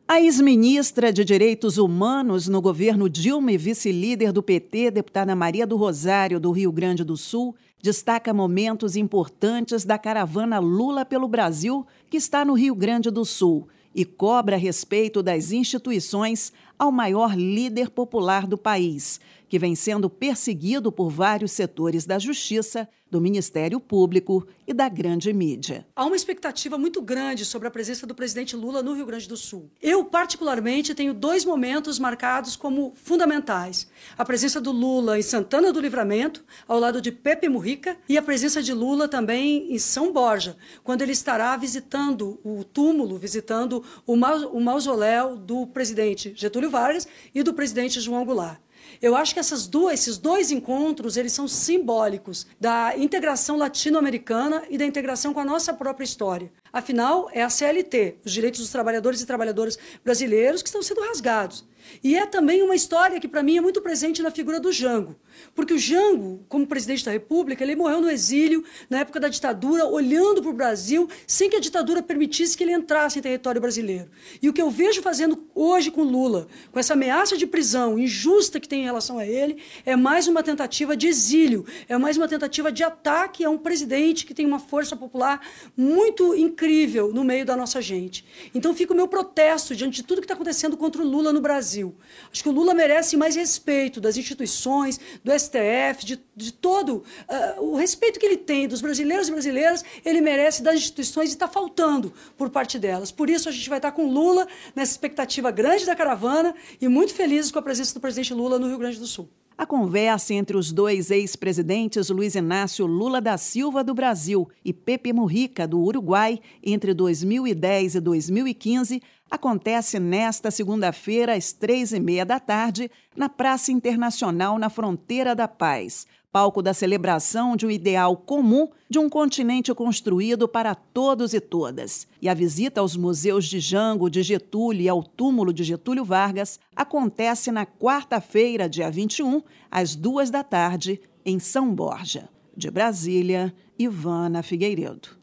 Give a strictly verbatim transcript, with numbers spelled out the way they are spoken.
A ex-ministra de Direitos Humanos no governo Dilma e vice-líder do P T, deputada Maria do Rosário, do Rio Grande do Sul, destaca momentos importantes da caravana Lula pelo Brasil, que está no Rio Grande do Sul, e cobra a respeito das instituições ao maior líder popular do país, que vem sendo perseguido por vários setores da Justiça, do Ministério Público e da grande mídia. Há uma expectativa muito grande sobre a presença do presidente Lula no Rio Grande do Sul. Eu, particularmente, tenho dois momentos marcados como fundamentais. A presença do Lula em Santana do Livramento, ao lado de Pepe Mujica, e a presença de Lula também em São Borja, quando ele estará visitando o túmulo, visitando o mausoléu do presidente Getúlio Vargas e do presidente João Goulart. Eu acho que essas duas, esses dois encontros, eles são simbólicos da integração latino-americana e da integração com a nossa própria história. Afinal, é a C L T, os direitos dos trabalhadores e trabalhadoras brasileiros, que estão sendo rasgados. E é também uma história que, para mim, é muito presente na figura do Jango. Porque o Jango, como presidente da República, ele morreu no exílio, na época da ditadura, olhando para o Brasil, sem que a ditadura permitisse que ele entrasse em território brasileiro. E o que eu vejo fazendo hoje com Lula, com essa ameaça de prisão injusta que tem em relação a ele, é mais uma tentativa de exílio, é mais uma tentativa de ataque a um presidente que tem uma força popular muito incrível no meio da nossa gente. Então fica o meu protesto diante de tudo que está acontecendo contra o Lula no Brasil. Acho que o Lula merece mais respeito das instituições, do S T F, de, de todo uh, o respeito que ele tem dos brasileiros e brasileiras, ele merece das instituições e está faltando por parte delas. Por isso a gente vai estar com Lula nessa expectativa grande da caravana e muito felizes com a presença do presidente Lula no Rio Grande do Sul. A conversa entre os dois ex-presidentes Luiz Inácio Lula da Silva, do Brasil, e Pepe Mujica, do Uruguai, entre dois mil e dez e dois mil e quinze, acontece nesta segunda-feira, às três e meia da tarde, na Praça Internacional, na Fronteira da Paz, palco da celebração de um ideal comum de um continente construído para todos e todas. E a visita aos museus de Jango, de Getúlio e ao túmulo de Getúlio Vargas acontece na quarta-feira, dia vinte e um, às duas da tarde, em São Borja. De Brasília, Ivana Figueiredo.